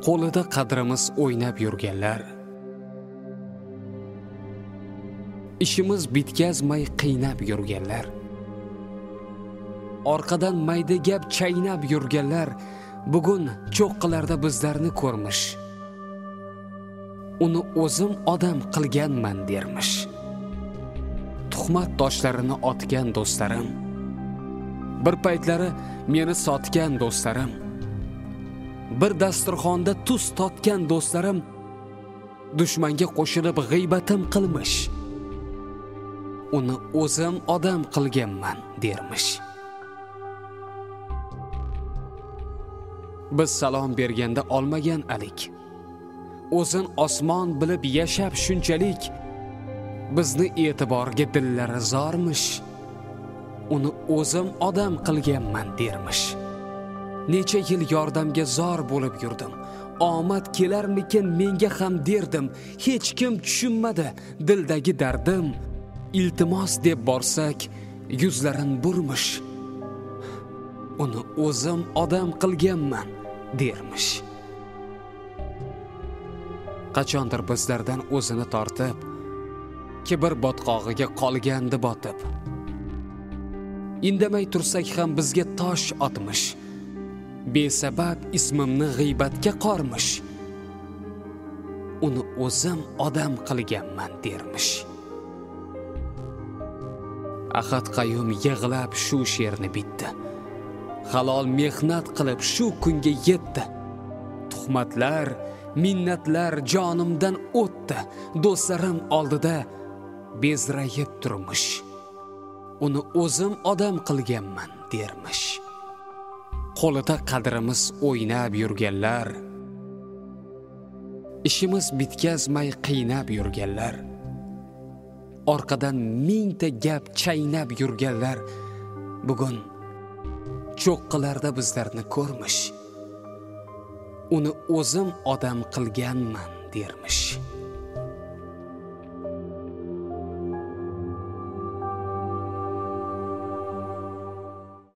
qo'lida qadrimiz o'ynab yurganlar, ishimiz bitkazmay qiynab yurganlar, orqadan mayda gap chaynab yurganlar bugun cho'qqilarda bizlarni ko'rmish. Uni o'zim odam qilganman dermish. Tuhmat toshlarini otgan do'stlarim, bir paytlari meni sotgan do'stlarim, bir dasturxonda tuz totgan do'stlarim dushmanga qo'shilib g'iybatim qilmish. Uni o'zim odam qilganman dermish. Biz salom berganda olmagan alik, o'zin osmon bilib yashab shunchalik, bizni e'tiborga dillari zormish. Uni o'zim odam qilganman dermish. Necha yil yordamga zor bo'lib yurdim, omad kelarmikin menga ham derdim, hech kim tushunmadi dildagi dardim. Iltimos deb borsak yuzlarin burmish. Uni o'zim odam qilganman dermish. Qachondir bizlardan o'zini tortib, kibr botqog'iga qolgandi botib, indamay tursak ham bizga tosh otmish. Besabab ismimni g'iybatga qormish. Uni o'zim odam qilganman dermish. Ahad Qayyum yig'lab shu she'rni bitdi. Halol mehnat qilib shu kunga yetdi. Tuhmatlar, minnatlar jonimdan o'tdi. Do'stlarim oldida bezrayib turmush. Uni o'zim odam qilganman dermish. Qo'lida qadrimiz o'ynab yurganlar, ishimiz bitkazmay qiynab yurganlar, orqadan mingta gap chaynab yurganlar bugun cho'qqilarda bizlarni ko'rmish. Uni o'zim odam qilganman dermish.